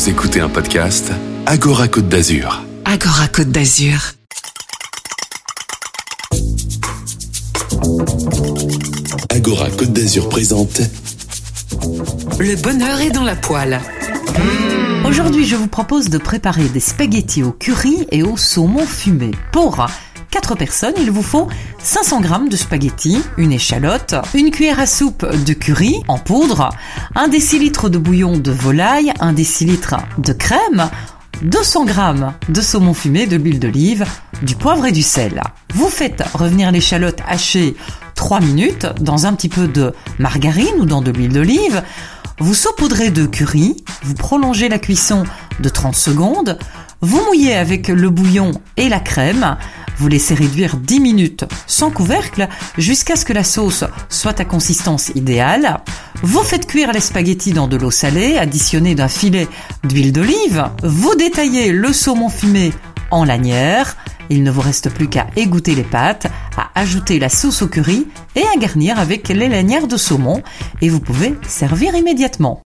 Vous écoutez un podcast Agora Côte d'Azur. Agora Côte d'Azur. Agora Côte d'Azur présente Le bonheur est dans la poêle. Aujourd'hui, je vous propose de préparer des spaghettis au curry et au saumon fumé. Pour 4 personnes, il vous faut 500 g de spaghettis, une échalote, une cuillère à soupe de curry en poudre, 1 décilitre de bouillon de volaille, 1 décilitre de crème, 200 g de saumon fumé, de l'huile d'olive, du poivre et du sel. Vous faites revenir l'échalote hachée 3 minutes dans un petit peu de margarine ou dans de l'huile d'olive. Vous saupoudrez de curry, vous prolongez la cuisson de 30 secondes, vous mouillez avec le bouillon et la crème, vous laissez réduire 10 minutes sans couvercle jusqu'à ce que la sauce soit à consistance idéale. Vous faites cuire les spaghettis dans de l'eau salée, additionnée d'un filet d'huile d'olive. Vous détaillez le saumon fumé en lanières. Il ne vous reste plus qu'à égoutter les pâtes, à ajouter la sauce au curry et à garnir avec les lanières de saumon. Et vous pouvez servir immédiatement.